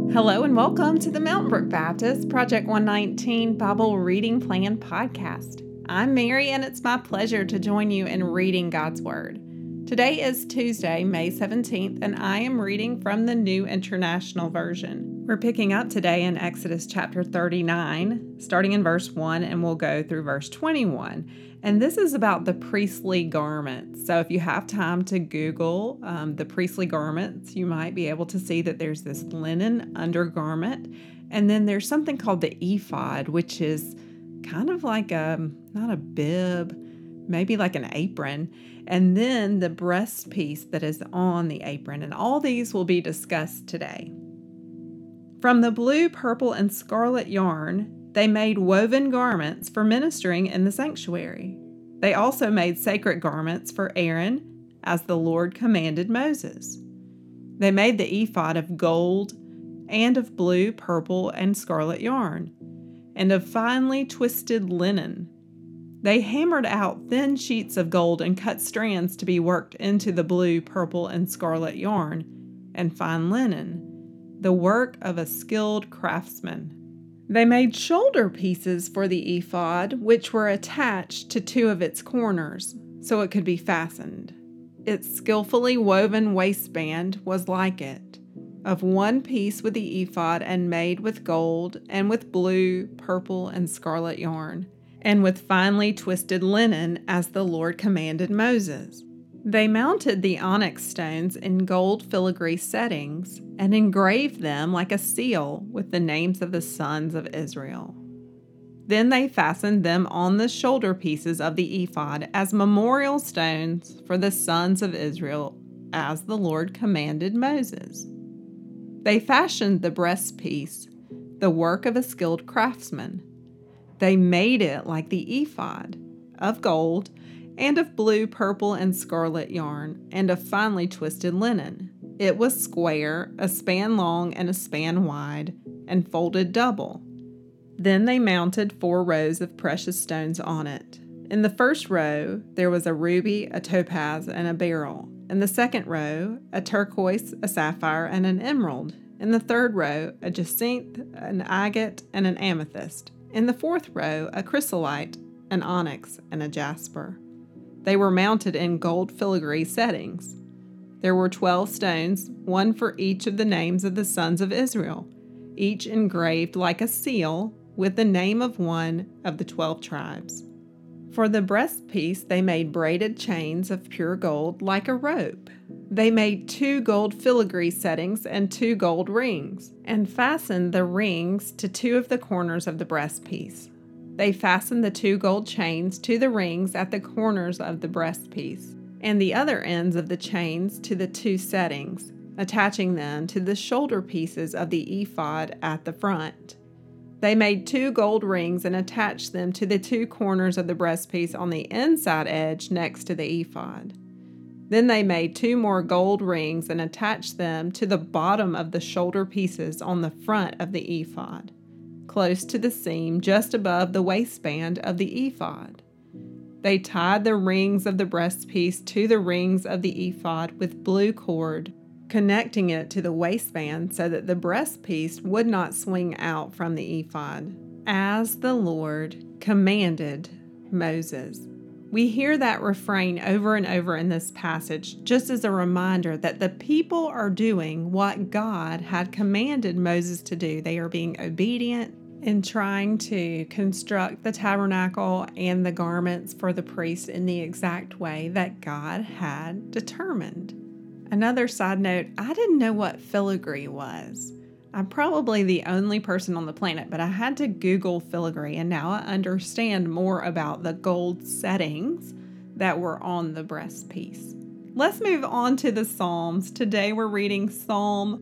Hello and welcome to the Mountain Brook Baptist Project 119 Bible Reading Plan Podcast. I'm Mary and it's my pleasure to join you in reading God's Word. Today is Tuesday, May 17th, and I am reading from the New International Version. We're picking up today in Exodus chapter 39, starting in verse 1, and we'll go through verse 21. And this is about the priestly garments. So if you have time to Google the priestly garments, you might be able to see that there's this linen undergarment. And then there's something called the ephod, which is kind of like not a bib, maybe like an apron. And then the breast piece that is on the apron. And all these will be discussed today. From the blue, purple, and scarlet yarn, they made woven garments for ministering in the sanctuary. They also made sacred garments for Aaron, as the Lord commanded Moses. They made the ephod of gold and of blue, purple, and scarlet yarn, and of finely twisted linen. They hammered out thin sheets of gold and cut strands to be worked into the blue, purple, and scarlet yarn and fine linen, the work of a skilled craftsman. They made shoulder pieces for the ephod, which were attached to two of its corners, so it could be fastened. Its skillfully woven waistband was like it, of one piece with the ephod and made with gold and with blue, purple, and scarlet yarn, and with finely twisted linen as the Lord commanded Moses. They mounted the onyx stones in gold filigree settings and engraved them like a seal with the names of the sons of Israel. Then they fastened them on the shoulder pieces of the ephod as memorial stones for the sons of Israel, as the Lord commanded Moses. They fashioned the breastpiece, the work of a skilled craftsman. They made it like the ephod, of gold, and of blue, purple, and scarlet yarn, and of finely twisted linen. It was square, a span long and a span wide, and folded double. Then they mounted 4 rows of precious stones on it. In the first row, there was a ruby, a topaz, and a beryl. In the second row, a turquoise, a sapphire, and an emerald. In the third row, a jacinth, an agate, and an amethyst. In the fourth row, a chrysolite, an onyx, and a jasper. They were mounted in gold filigree settings. There were 12 stones, one for each of the names of the sons of Israel, each engraved like a seal with the name of one of the 12 tribes. For the breastpiece, they made braided chains of pure gold like a rope. They made 2 gold filigree settings and 2 gold rings, and fastened the rings to 2 of the corners of the breastpiece. They fastened the 2 gold chains to the rings at the corners of the breastpiece, and the other ends of the chains to the 2 settings, attaching them to the shoulder pieces of the ephod at the front. They made 2 gold rings and attached them to the 2 corners of the breastpiece on the inside edge next to the ephod. Then they made 2 more gold rings and attached them to the bottom of the shoulder pieces on the front of the ephod, close to the seam just above the waistband of the ephod. They tied the rings of the breastpiece to the rings of the ephod with blue cord, connecting it to the waistband so that the breastpiece would not swing out from the ephod, as the Lord commanded Moses. We hear that refrain over and over in this passage, just as a reminder that the people are doing what God had commanded Moses to do. They are being obedient in trying to construct the tabernacle and the garments for the priests in the exact way that God had determined. Another side note, I didn't know what filigree was. I'm probably the only person on the planet, but I had to Google filigree, and now I understand more about the gold settings that were on the breastpiece. Let's move on to the Psalms. Today we're reading Psalm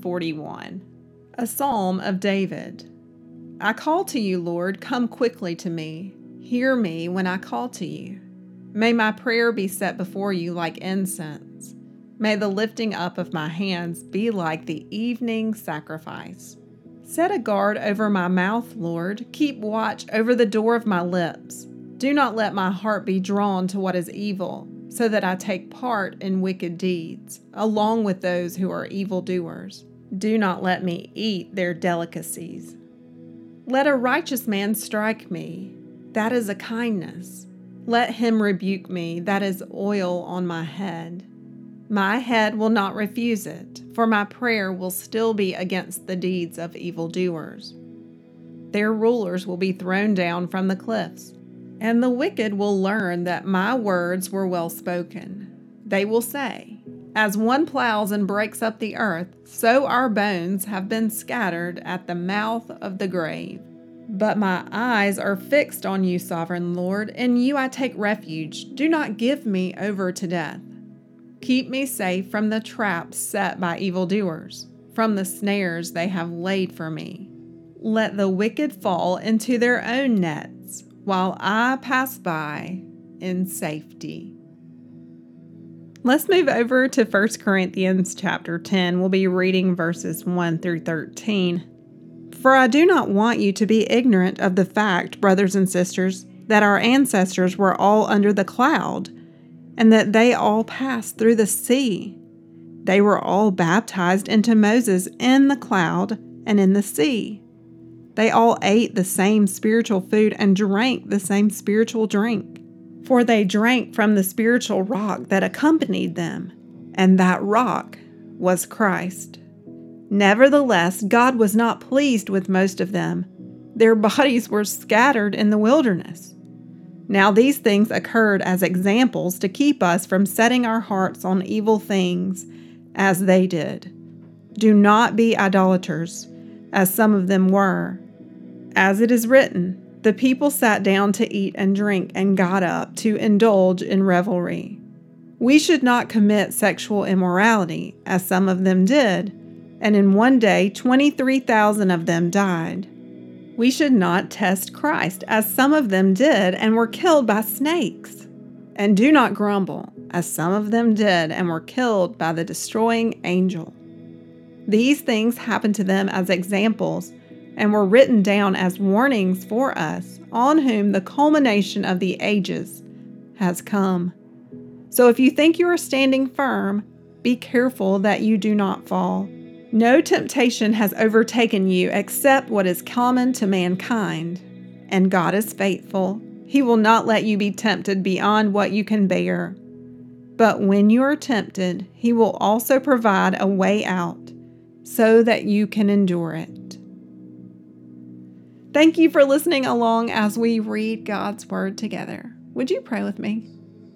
141, a psalm of David. I call to you, Lord, come quickly to me. Hear me when I call to you. May my prayer be set before you like incense. May the lifting up of my hands be like the evening sacrifice. Set a guard over my mouth, Lord. Keep watch over the door of my lips. Do not let my heart be drawn to what is evil, so that I take part in wicked deeds, along with those who are evildoers. Do not let me eat their delicacies. Let a righteous man strike me, that is a kindness. Let him rebuke me, that is oil on my head. My head will not refuse it, for my prayer will still be against the deeds of evildoers. Their rulers will be thrown down from the cliffs, and the wicked will learn that my words were well spoken. They will say, as one plows and breaks up the earth, so our bones have been scattered at the mouth of the grave. But my eyes are fixed on you, sovereign Lord. In you I take refuge. Do not give me over to death. Keep me safe from the traps set by evildoers, from the snares they have laid for me. Let the wicked fall into their own nets, while I pass by in safety. Let's move over to 1 Corinthians chapter 10. We'll be reading verses 1 through 13. For I do not want you to be ignorant of the fact, brothers and sisters, that our ancestors were all under the cloud, and that they all passed through the sea. They were all baptized into Moses in the cloud and in the sea. They all ate the same spiritual food and drank the same spiritual drink. For they drank from the spiritual rock that accompanied them, and that rock was Christ. Nevertheless, God was not pleased with most of them. Their bodies were scattered in the wilderness. Now these things occurred as examples to keep us from setting our hearts on evil things, as they did. Do not be idolaters, as some of them were. As it is written, the people sat down to eat and drink and got up to indulge in revelry. We should not commit sexual immorality, as some of them did, and in one day 23,000 of them died. We should not test Christ, as some of them did and were killed by snakes. And do not grumble, as some of them did and were killed by the destroying angel. These things happened to them as examples and were written down as warnings for us, on whom the culmination of the ages has come. So if you think you are standing firm, be careful that you do not fall. No temptation has overtaken you except what is common to mankind. And God is faithful. He will not let you be tempted beyond what you can bear. But when you are tempted, He will also provide a way out so that you can endure it. Thank you for listening along as we read God's Word together. Would you pray with me?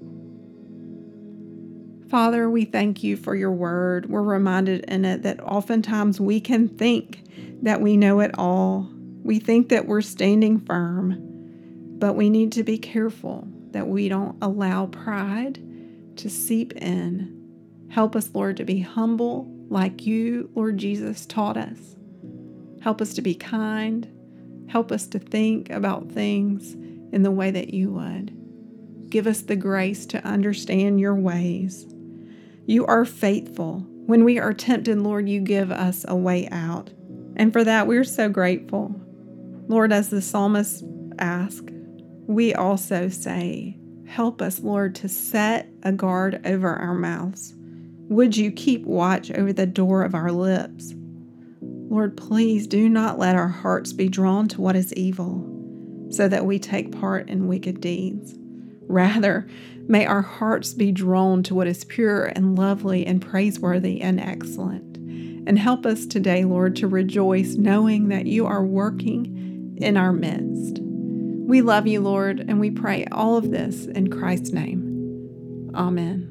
Father, we thank you for your word. We're reminded in it that oftentimes we can think that we know it all. We think that we're standing firm, but we need to be careful that we don't allow pride to seep in. Help us, Lord, to be humble like you, Lord Jesus, taught us. Help us to be kind. Help us to think about things in the way that you would. Give us the grace to understand your ways. You are faithful. When we are tempted, Lord, you give us a way out. And for that, we're so grateful. Lord, as the psalmist asked, we also say, help us, Lord, to set a guard over our mouths. Would you keep watch over the door of our lips? Lord, please do not let our hearts be drawn to what is evil, so that we take part in wicked deeds. Rather, may our hearts be drawn to what is pure and lovely and praiseworthy and excellent. And help us today, Lord, to rejoice knowing that you are working in our midst. We love you, Lord, and we pray all of this in Christ's name. Amen.